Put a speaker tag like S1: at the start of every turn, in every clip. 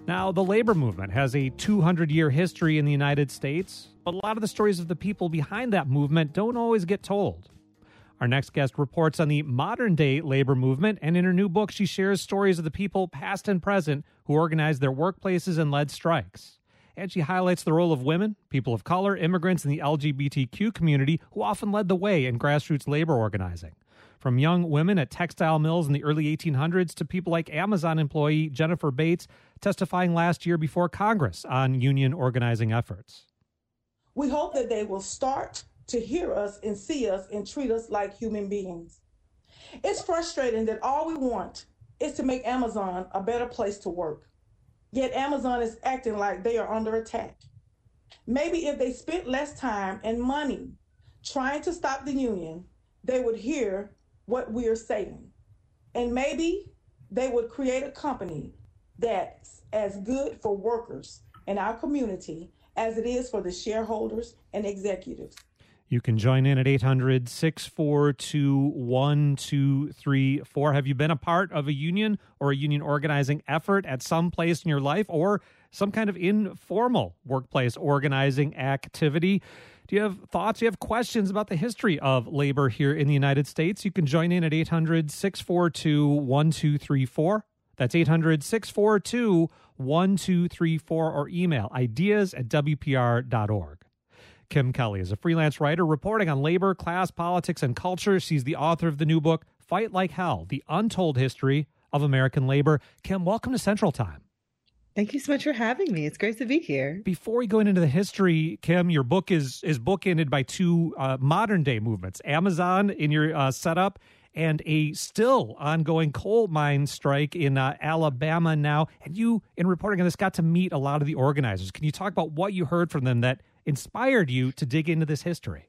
S1: Now, the labor movement has a 200-year history in the United States, but a lot of the stories of the people behind that movement don't always get told. Our next guest reports on the modern-day labor movement, and in her new book, she shares stories of the people, past and present, who organized their workplaces and led strikes. And she highlights the role of women, people of color, immigrants, and the LGBTQ community, who often led the way in grassroots labor organizing. From young women at textile mills in the early 1800s to people like Amazon employee Jennifer Bates testifying last year before Congress on union organizing efforts.
S2: We hope that they will start to hear us and see us and treat us like human beings. It's frustrating that all we want is to make Amazon a better place to work. Yet Amazon is acting like they are under attack. Maybe if they spent less time and money trying to stop the union, they would hear what we are saying. And maybe they would create a company that's as good for workers in our community as it is for the shareholders and executives.
S1: You can join in at 800-642-1234. Have you been a part of a union or a union organizing effort at some place in your life, or some kind of informal workplace organizing activity? Do you have thoughts? Do you have questions about the history of labor here in the United States? You can join in at 800-642-1234. That's 800-642-1234, or email ideas@wpr.org. Kim Kelly is a freelance writer reporting on labor, class, politics, and culture. She's the author of the new book, Fight Like Hell, The Untold History of American Labor. Kim, welcome to Central Time.
S3: Thank you so much for having me. It's great to be here.
S1: Before we go into the history, Kim, your book is bookended by two modern-day movements, Amazon in your setup and a still ongoing coal mine strike in Alabama now. And you, in reporting on this, got to meet a lot of the organizers. Can you talk about what you heard from them that inspired you to dig into this history?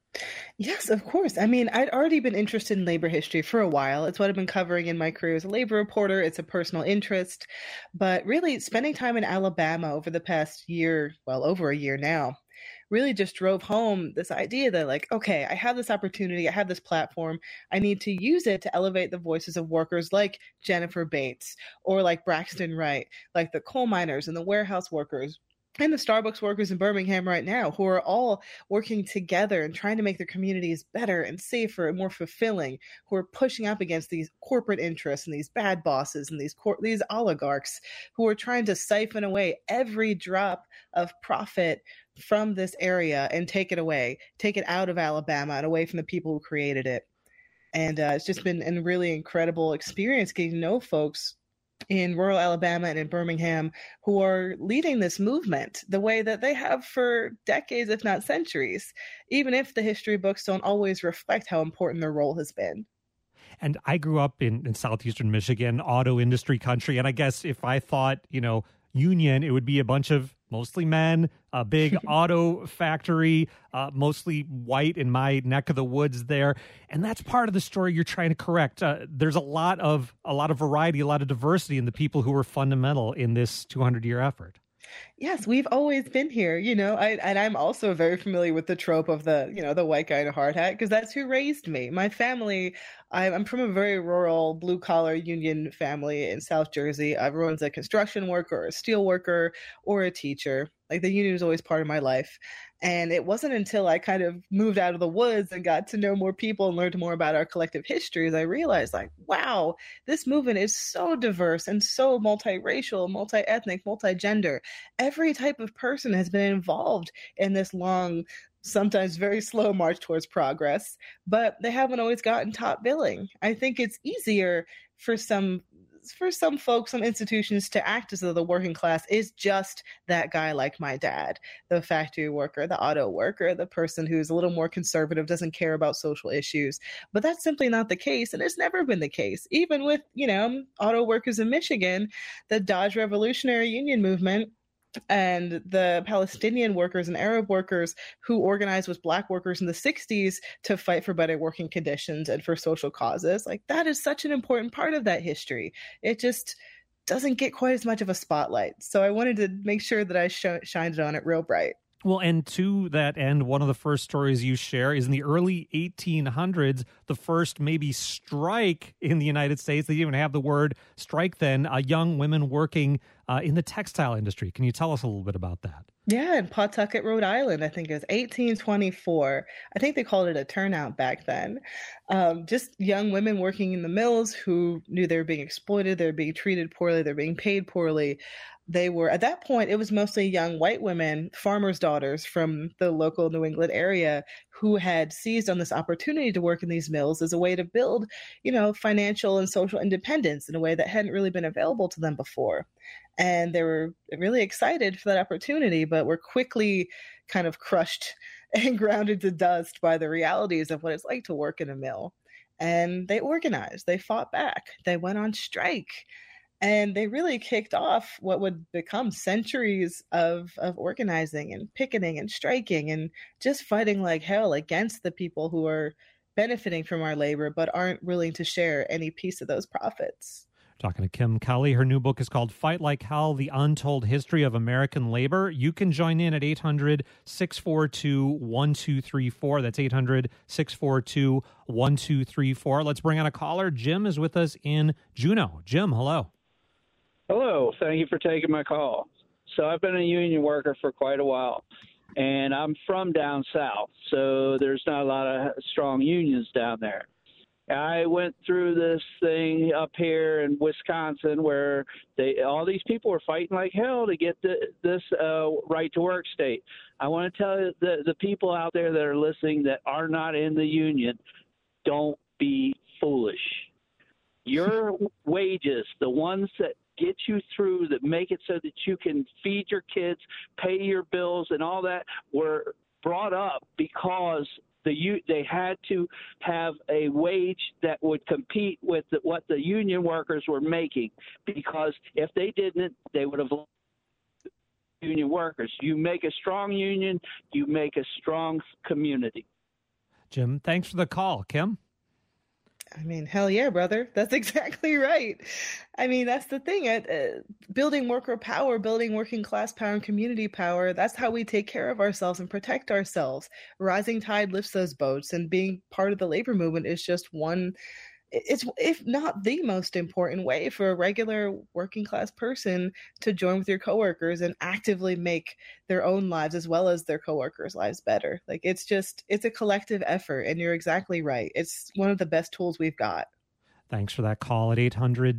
S3: Yes, of course. I mean, I'd already been interested in labor history for a while. It's what I've been covering in my career as a labor reporter. It's a personal interest. But really, spending time in Alabama over the past year, well, over a year now, really just drove home this idea that, like, okay, I have this opportunity, I have this platform, I need to use it to elevate the voices of workers like Jennifer Bates or like Braxton Wright, like the coal miners and the warehouse workers and the Starbucks workers in Birmingham right now, who are all working together and trying to make their communities better and safer and more fulfilling, who are pushing up against these corporate interests and these bad bosses and these oligarchs who are trying to siphon away every drop of profit from this area and take it away, take it out of Alabama and away from the people who created it. And it's just been a really incredible experience getting to know folks in rural Alabama and in Birmingham who are leading this movement the way that they have for decades, if not centuries, even if the history books don't always reflect how important their role has been.
S1: And I grew up in southeastern Michigan, auto industry country. And I guess if I thought, union, it would be a bunch of mostly men, a big auto factory, mostly white in my neck of the woods there. And that's part of the story you're trying to correct. There's a lot of variety, a lot of diversity in the people who were fundamental in this 200-year effort.
S3: Yes, we've always been here, and I'm also very familiar with the trope of the white guy in a hard hat, because that's who raised me. My family, I'm from a very rural blue collar union family in South Jersey. Everyone's a construction worker, or a steel worker, or a teacher. Like, the union was always part of my life. And it wasn't until I kind of moved out of the woods and got to know more people and learned more about our collective histories, I realized, like, wow, this movement is so diverse and so multiracial, multi-ethnic, multi-gender. Every type of person has been involved in this long, sometimes very slow march towards progress, but they haven't always gotten top billing. I think it's easier for some folks, some institutions, to act as though the working class is just that guy like my dad, the factory worker, the auto worker, the person who's a little more conservative, doesn't care about social issues. But that's simply not the case, and it's never been the case. Even with, auto workers in Michigan, the Dodge Revolutionary Union movement, and the Palestinian workers and Arab workers who organized with Black workers in the 60s to fight for better working conditions and for social causes. Like, that is such an important part of that history. It just doesn't get quite as much of a spotlight. So I wanted to make sure that I shined on it real bright.
S1: Well, and to that end, one of the first stories you share is in the early 1800s, the first maybe strike in the United States. They didn't even have the word strike then. Young women working in the textile industry. Can you tell us a little bit about that?
S3: Yeah, in Pawtucket, Rhode Island, I think it was 1824. I think they called it a turnout back then. Just young women working in the mills who knew they were being exploited, they were being treated poorly, they're being paid poorly. They were, at that point, it was mostly young white women, farmers' daughters from the local New England area who had seized on this opportunity to work in these mills as a way to build, financial and social independence in a way that hadn't really been available to them before. And they were really excited for that opportunity, but were quickly kind of crushed and grounded to dust by the realities of what it's like to work in a mill. And they organized, they fought back, they went on strike. And they really kicked off what would become centuries of organizing and picketing and striking and just fighting like hell against the people who are benefiting from our labor but aren't willing to share any piece of those profits.
S1: Talking to Kim Kelly. Her new book is called Fight Like Hell, The Untold History of American Labor. You can join in at 800-642-1234. That's 800-642-1234. Let's bring on a caller. Jim is with us in Juneau. Jim, hello.
S4: Hello. Thank you for taking my call. So I've been a union worker for quite a while, and I'm from down south, so there's not a lot of strong unions down there. I went through this thing up here in Wisconsin where all these people were fighting like hell to get this right to work state. I want to tell you the people out there that are listening that are not in the union, don't be foolish. Your wages, the ones that get you through, that make it so that you can feed your kids, pay your bills, and all that, were brought up because they had to have a wage that would compete with what the union workers were making, because if they didn't, they would have lost union workers. You make a strong union, you make a strong community.
S1: Jim, thanks for the call. Kim?
S3: I mean, hell yeah, brother. That's exactly right. I mean, that's the thing. Building worker power, building working class power and community power, that's how we take care of ourselves and protect ourselves. Rising tide lifts those boats, and being part of the labor movement is just one, it's if not the most important way for a regular working class person to join with your coworkers and actively make their own lives as well as their coworkers' lives better. Like, it's a collective effort, and you're exactly right. It's one of the best tools we've got.
S1: Thanks for that call at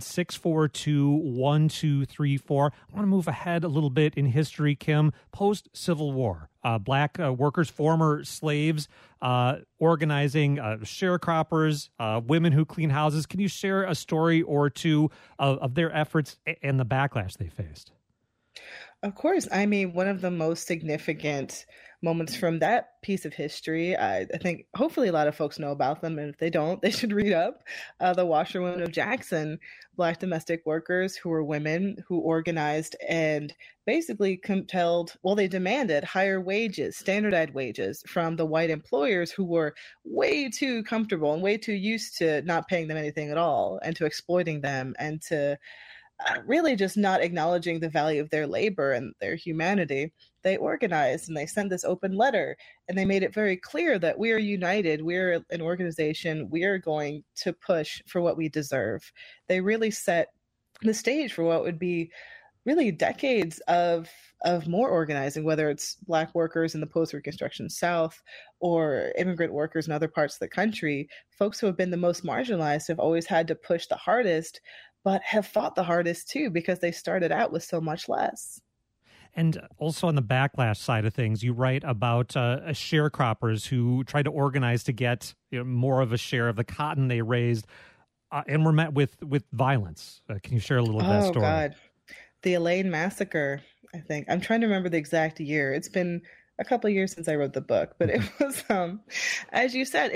S1: 800-642-1234. I want to move ahead a little bit in history, Kim. Post-Civil War, black workers, former slaves, organizing, sharecroppers, women who clean houses. Can you share a story or two of their efforts and the backlash they faced?
S3: Of course. I mean, one of the most significant moments from that piece of history, I think hopefully a lot of folks know about them, and if they don't, they should read up. The Washerwomen of Jackson, Black domestic workers who were women who organized and basically they demanded higher wages, standardized wages from the white employers who were way too comfortable and way too used to not paying them anything at all and to exploiting them and to really just not acknowledging the value of their labor and their humanity. They organized and they sent this open letter, and they made it very clear that we are united. We're an organization. We are going to push for what we deserve. They really set the stage for what would be really decades of more organizing, whether it's Black workers in the post-Reconstruction South or immigrant workers in other parts of the country. Folks who have been the most marginalized have always had to push the hardest, but have fought the hardest too, because they started out with so much less.
S1: And also on the backlash side of things, you write about sharecroppers who tried to organize to get more of a share of the cotton they raised and were met with violence. Can you share a little of that story? Oh, God.
S3: The Elaine Massacre, I think. I'm trying to remember the exact year. It's been a couple of years since I wrote the book, but it was, as you said,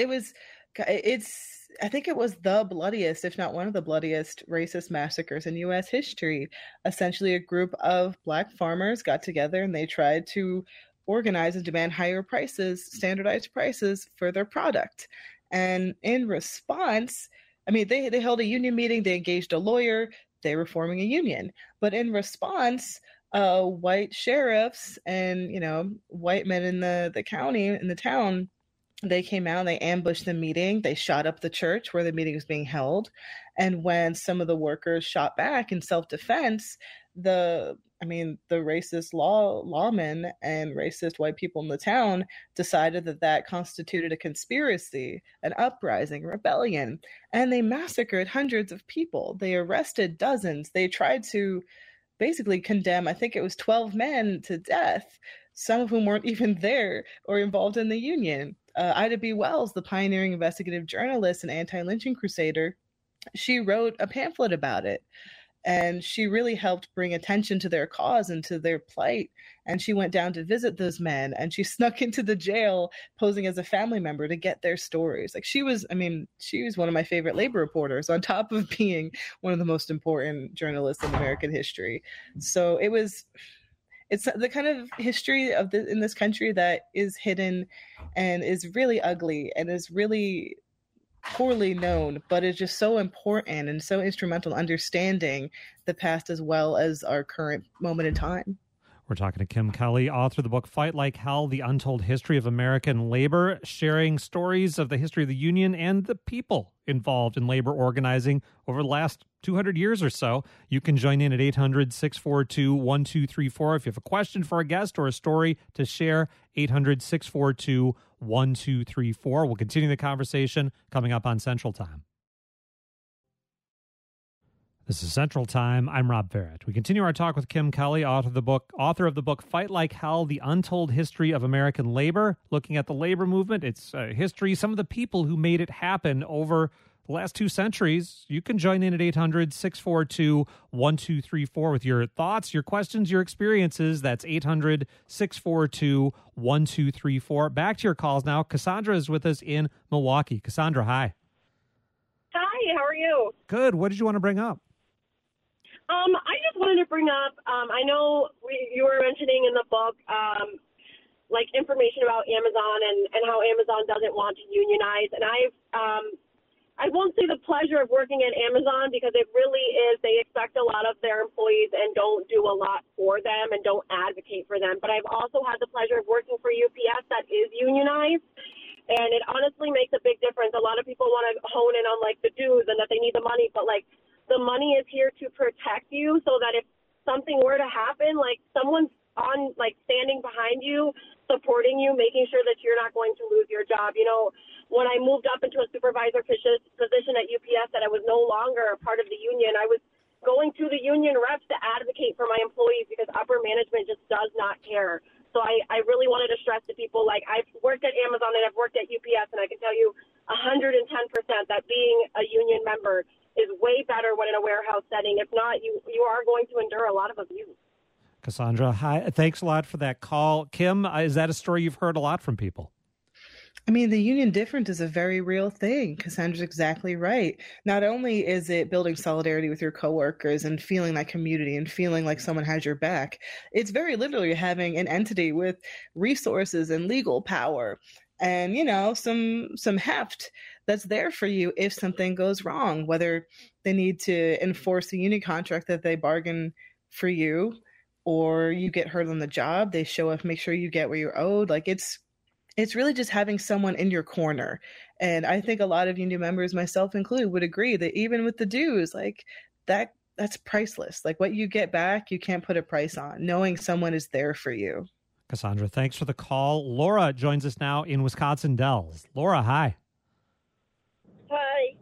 S3: I think it was the bloodiest, if not one of the bloodiest, racist massacres in U.S. history. Essentially, a group of Black farmers got together and they tried to organize and demand higher prices, standardized prices for their product. And in response, I mean, they held a union meeting, they engaged a lawyer, they were forming a union. But in response, white sheriffs and, white men in the county, in the town, They came out, they ambushed the meeting, they shot up the church where the meeting was being held. And when some of the workers shot back in self-defense, the racist lawmen and racist white people in the town decided that that constituted a conspiracy, an uprising, rebellion, and they massacred hundreds of people. They arrested dozens. They tried to basically condemn, I think it was 12 men to death, some of whom weren't even there or involved in the union. Ida B. Wells, the pioneering investigative journalist and anti-lynching crusader, she wrote a pamphlet about it. And she really helped bring attention to their cause and to their plight. And she went down to visit those men, and she snuck into the jail posing as a family member to get their stories. Like she was one of my favorite labor reporters, on top of being one of the most important journalists in American history. So it's the kind of history in this country that is hidden and is really ugly and is really poorly known, but it's just so important and so instrumental in understanding the past as well as our current moment in time.
S1: We're talking to Kim Kelly, author of the book Fight Like Hell, The Untold History of American Labor, sharing stories of the history of the union and the people involved in labor organizing over the last 200 years or so. You can join in at 800-642-1234. If you have a question for a guest or a story to share, 800-642-1234. We'll continue the conversation coming up on Central Time. This is Central Time. I'm Rob Barrett. We continue our talk with Kim Kelly, author of the book Fight Like Hell, The Untold History of American Labor, looking at the labor movement, its history, some of the people who made it happen over the last 2 centuries. You can join in at 800-642-1234 with your thoughts, your questions, your experiences. That's 800-642-1234. Back to your calls now. Cassandra is with us in Milwaukee. Cassandra, hi.
S5: Hi, how are you?
S1: Good. What did you want to bring up?
S5: I just wanted to bring up, I know you were mentioning in the book, like information about Amazon and how Amazon doesn't want to unionize. And I won't say the pleasure of working at Amazon, because it really is, they expect a lot of their employees and don't do a lot for them and don't advocate for them. But I've also had the pleasure of working for UPS that is unionized. And it honestly makes a big difference. A lot of people want to hone in on like the dues and that they need the money, but like the money is here to protect you, so that if something were to happen, like someone's on, like standing behind you, supporting you, making sure that you're not going to lose your job. You know, when I moved up into a supervisor position at UPS, that I was no longer a part of the union, I was going to the union reps to advocate for my employees, because upper management just does not care. So I really wanted to stress to people, like, I've worked at Amazon and I've worked at UPS, and I can tell you 110% that being a union member is way better when in a warehouse setting. If not, you are going to endure a lot of abuse.
S1: Cassandra, hi. Thanks a lot for that call. Kim, is that a story you've heard a lot from people?
S3: I mean, the union difference is a very real thing. Cassandra's exactly right. Not only is it building solidarity with your coworkers and feeling that community and feeling like someone has your back, it's very literally having an entity with resources and legal power and, you know, some heft that's there for you if something goes wrong, whether they need to enforce a union contract that they bargain for you, or you get hurt on the job, they show up, make sure you get what you're owed. Like it's really just having someone in your corner. And I think a lot of union members, myself included, would agree that even with the dues, like that's priceless. Like what you get back, you can't put a price on, knowing someone is there for you.
S1: Cassandra, thanks for the call. Laura joins us now in Wisconsin Dells. Laura, hi.
S6: Hi.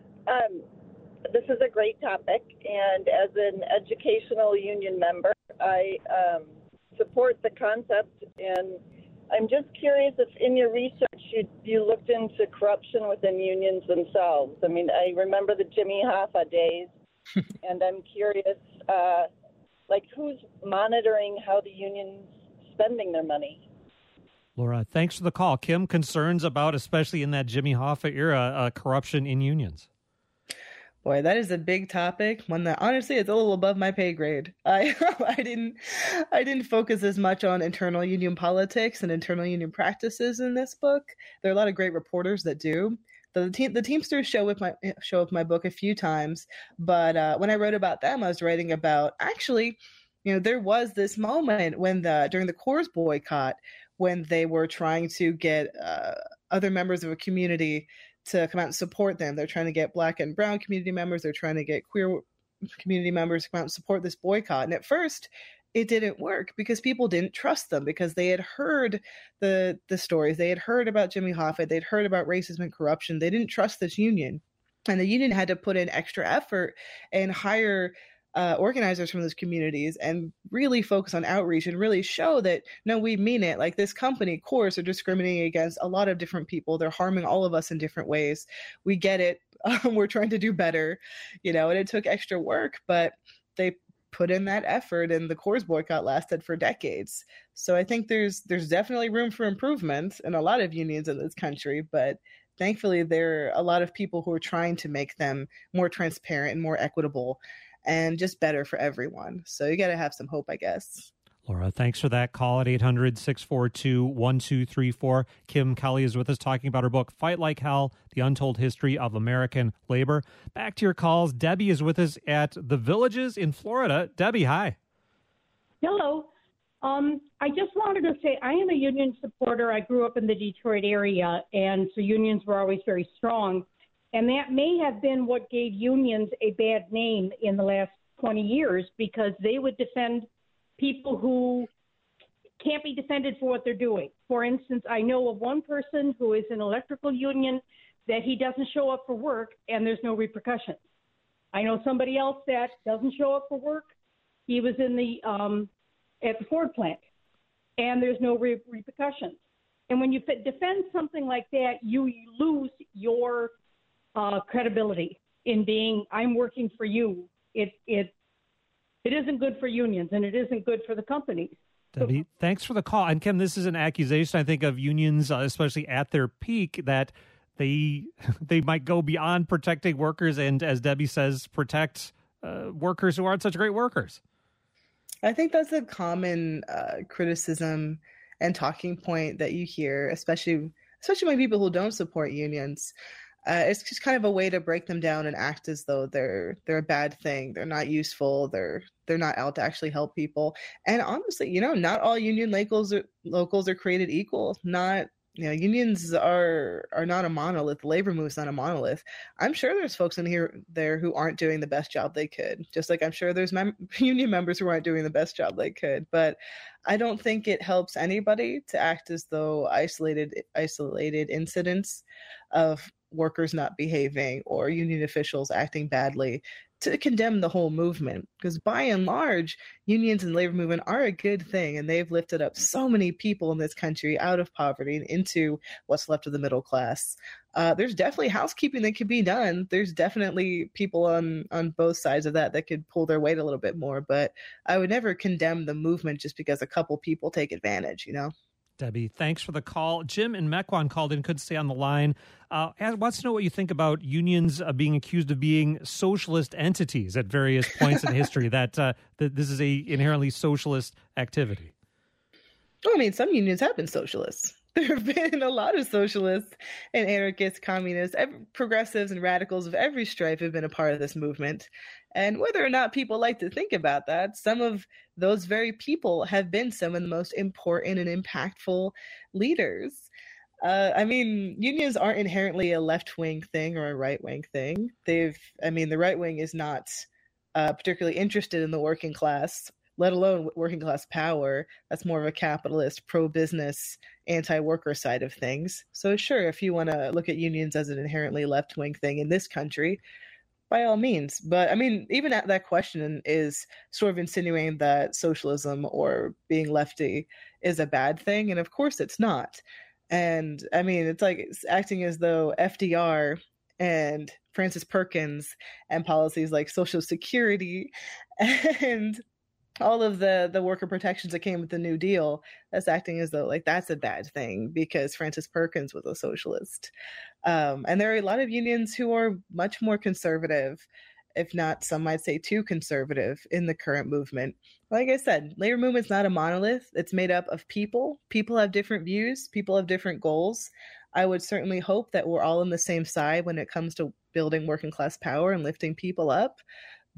S6: This is a great topic, and as an educational union member, I support the concept, and I'm just curious if in your research you looked into corruption within unions themselves. I mean, I remember the Jimmy Hoffa days, and I'm curious, like, who's monitoring how the union's spending their money?
S1: Laura, thanks for the call. Kim, concerns about, especially in that Jimmy Hoffa era, corruption in unions?
S3: Boy, that is a big topic. One that honestly is a little above my pay grade. I didn't focus as much on internal union politics and internal union practices in this book. There are a lot of great reporters that do. The Teamsters show up my book a few times, but when I wrote about them, I was writing about actually, you know, there was this moment when during the Coors boycott, when they were trying to get other members of a community to come out and support them. They're trying to get Black and brown community members. They're trying to get queer community members to come out and support this boycott. And at first, it didn't work because people didn't trust them, because they had heard the stories. They had heard about Jimmy Hoffa. They'd heard about racism and corruption. They didn't trust this union. And the union had to put in extra effort and hire organizers from those communities and really focus on outreach and really show that, no, we mean it. Like, this company, Coors, are discriminating against a lot of different people. They're harming all of us in different ways. We get it. We're trying to do better, and it took extra work, but they put in that effort, and the Coors boycott lasted for decades. So I think there's definitely room for improvement in a lot of unions in this country, but thankfully there are a lot of people who are trying to make them more transparent and more equitable and just better for everyone. So you got to have some hope, I guess.
S1: Laura, thanks for that call at 800-642-1234. Kim Kelly is with us talking about her book, Fight Like Hell, The Untold History of American Labor. Back to your calls. Debbie is with us at The Villages in Florida. Debbie, hi.
S7: Hello. I just wanted to say I am a union supporter. I grew up in the Detroit area, and so unions were always very strong. And that may have been what gave unions a bad name in the last 20 years, because they would defend people who can't be defended for what they're doing. For instance, I know of one person who is in electrical union that he doesn't show up for work and there's no repercussions. I know somebody else that doesn't show up for work. He was in the at the Ford plant and there's no repercussions. And when you defend something like that, you lose your credibility in being, I'm working for you. It isn't good for unions, and it isn't good for the companies.
S1: Debbie, thanks for the call. And Kim, this is an accusation, I think, of unions, especially at their peak, that they might go beyond protecting workers and, as Debbie says, protect workers who aren't such great workers.
S3: I think that's a common criticism and talking point that you hear, especially by people who don't support unions. It's just kind of a way to break them down and act as though they're a bad thing. They're not useful. They're not out to actually help people. And honestly, not all union locals are created equal. Unions are not a monolith. The labor movement's not a monolith. I'm sure there's folks in there who aren't doing the best job they could. Just like I'm sure there's union members who aren't doing the best job they could. But I don't think it helps anybody to act as though isolated incidents of workers not behaving or union officials acting badly to condemn the whole movement, because by and large, unions and labor movement are a good thing, and they've lifted up so many people in this country out of poverty and into what's left of the middle class. There's definitely housekeeping that could be done. There's definitely people on both sides of that could pull their weight a little bit more, but I would never condemn the movement just because a couple people take advantage,
S1: Debbie, thanks for the call. Jim in Mequon called in, couldn't stay on the line. Wants to know what you think about unions being accused of being socialist entities at various points in history, that this is a inherently socialist activity.
S3: Well, I mean, some unions have been socialists. There have been a lot of socialists and anarchists, communists, progressives and radicals of every stripe have been a part of this movement. And whether or not people like to think about that, some of those very people have been some of the most important and impactful leaders. Unions aren't inherently a left-wing thing or a right-wing thing. The right wing is not particularly interested in the working class, let alone working class power. That's more of a capitalist, pro-business, anti-worker side of things. So sure, if you want to look at unions as an inherently left-wing thing in this country, by all means. But even that question is sort of insinuating that socialism or being lefty is a bad thing. And of course it's not. And it's like it's acting as though FDR and Francis Perkins and policies like Social Security and all of the worker protections that came with the New Deal, that's acting as though like that's a bad thing because Francis Perkins was a socialist. And there are a lot of unions who are much more conservative, if not some might say too conservative in the current movement. Like I said, labor movement's not a monolith. It's made up of people. People have different views. People have different goals. I would certainly hope that we're all on the same side when it comes to building working class power and lifting people up.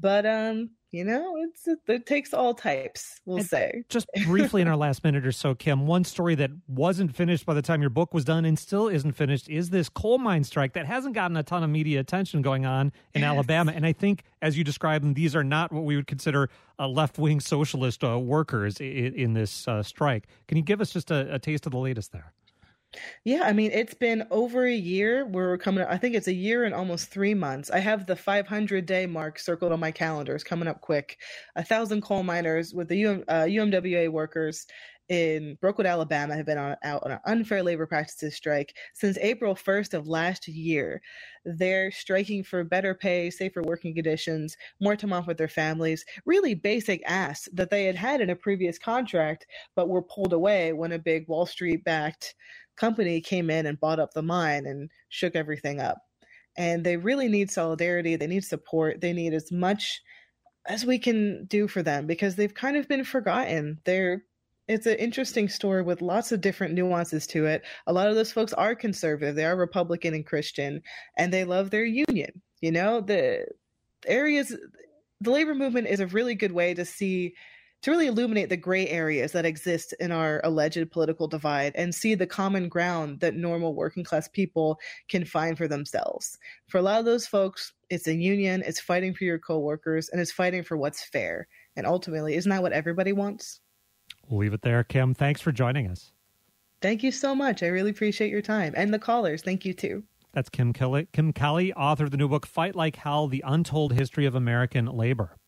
S3: But it takes all types, we'll say.
S1: Just briefly in our last minute or so, Kim, one story that wasn't finished by the time your book was done and still isn't finished is this coal mine strike that hasn't gotten a ton of media attention going on in Alabama. And I think, as you described them, these are not what we would consider left-wing socialist workers in this strike. Can you give us just a taste of the latest there?
S3: Yeah, I mean, it's been over a year. We're coming up, I think it's a year and almost 3 months. I have the 500-day mark circled on my calendar. It's coming up quick. 1,000 coal miners with the UMWA workers in Brookwood, Alabama, have been out on an unfair labor practices strike since April 1st of last year. They're striking for better pay, safer working conditions, more time off with their families, really basic asks that they had in a previous contract, but were pulled away when a big Wall Street-backed company came in and bought up the mine and shook everything up. And they really need solidarity. They need support. They need as much as we can do for them because they've kind of been forgotten. It's an interesting story with lots of different nuances to it. A lot of those folks are conservative. They are Republican and Christian, and they love their union. The labor movement is a really good way to really illuminate the gray areas that exist in our alleged political divide and see the common ground that normal working class people can find for themselves. For a lot of those folks, it's a union, it's fighting for your coworkers, and it's fighting for what's fair. And ultimately, isn't that what everybody wants?
S1: We'll leave it there. Kim, thanks for joining us.
S3: Thank you so much. I really appreciate your time. And the callers, thank you too.
S1: That's Kim Kelly, author of the new book, Fight Like Hell, The Untold History of American Labor.